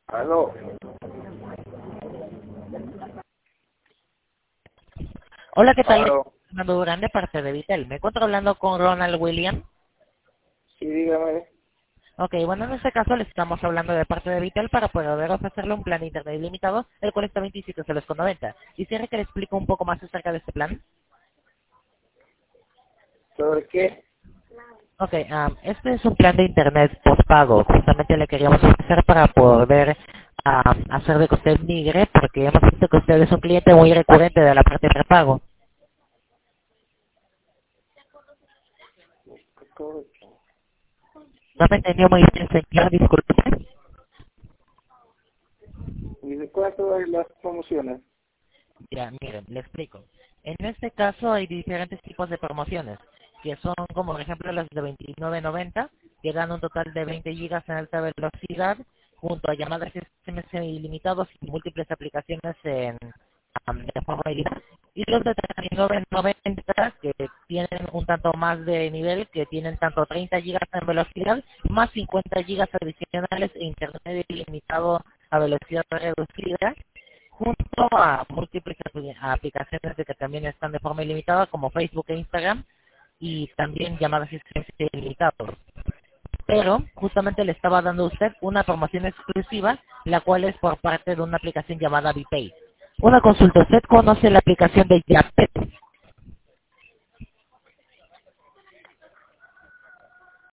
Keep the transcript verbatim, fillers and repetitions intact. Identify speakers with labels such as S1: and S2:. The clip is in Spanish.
S1: Aló.
S2: Hola, ¿qué tal?
S1: Aló.
S2: Fernando Durán de parte de Vitel. Me encuentro hablando con Ronald William.
S1: Sí, dígame.
S2: Ok, bueno, en este caso le estamos hablando de parte de Vitel para poder ofrecerle un plan de internet ilimitado, el cual está veintisiete soles con noventa. Quisiera que le explique un poco más acerca de este plan.
S1: ¿Sobre qué?
S2: Ok, um, este es un plan de internet postpago. Justamente le queríamos ofrecer para poder um, hacer de que usted migre, porque hemos visto que usted es un cliente muy recurrente de la parte de prepago. No me entendió muy bien, señor, disculpe.
S1: ¿Y de cuánto es las promociones?
S2: Ya, miren, le explico. En este caso hay diferentes tipos de promociones, que son como por ejemplo las de veintinueve noventa, que dan un total de veinte gigas en alta velocidad, junto a llamadas S M S ilimitados y múltiples aplicaciones en, um, de forma ilimitada. Y los de treinta y nueve noventa, que tienen un tanto más de nivel, que tienen tanto treinta gigas en velocidad, más cincuenta gigas adicionales e internet ilimitado a velocidad reducida, junto a múltiples apli- aplicaciones de que también están de forma ilimitada, como Facebook e Instagram, y también llamadas S M S ilimitados. Pero justamente le estaba dando a usted una promoción exclusiva, la cual es por parte de una aplicación llamada VPay. Una consulta, ¿usted conoce la aplicación de Yapet?